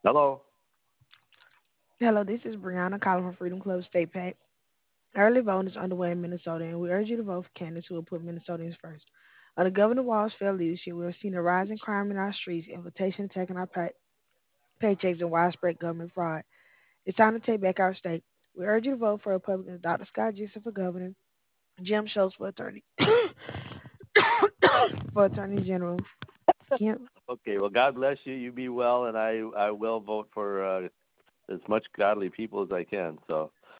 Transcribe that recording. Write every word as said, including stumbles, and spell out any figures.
Hello. Hello, this is Brianna calling from Freedom Club State PAC. Early voting is underway in Minnesota, and we urge you to vote for candidates who will put Minnesotans first. Under Governor Walz's failed leadership, we have seen a rise in crime in our streets, inflation attacking our pay- paychecks, and widespread government fraud. It's time to take back our state. We urge you to vote for Republicans Doctor Scott Gisel for governor, Jim Schultz for attorney for attorney general. Kim, Okay. Well, God bless you. You be well, and I I will vote for uh, as much godly people as I can. So